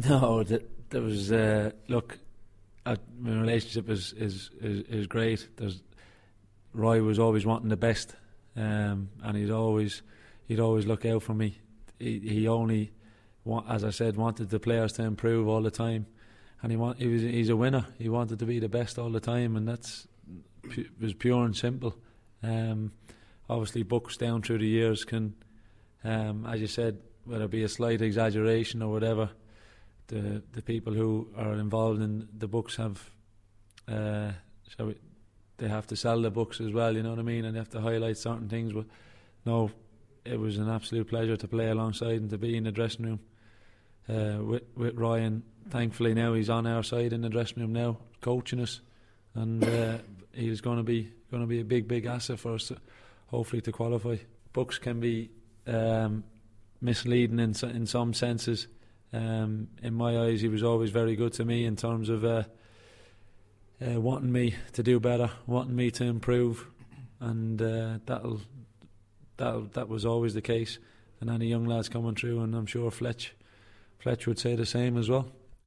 No, there was look. My relationship is great. Roy was always wanting the best, and he'd always look out for me. He only, as I said, wanted the players to improve all the time, and he's a winner. He wanted to be the best all the time, and was pure and simple. Obviously, books down through the years can, as you said, whether it be a slight exaggeration or whatever. The people who are involved in the books have, they have to sell the books as well, you know what I mean, and they have to highlight certain things. But no, it was an absolute pleasure to play alongside and to be in the dressing room with Roy, and thankfully now he's on our side in the dressing room now, coaching us, and he's going to be a big asset for us, hopefully, to qualify. Books can be misleading in some senses. In my eyes, he was always very good to me in terms of wanting me to do better, wanting me to improve, and that was always the case. And any young lads coming through, and I'm sure Fletch would say the same as well.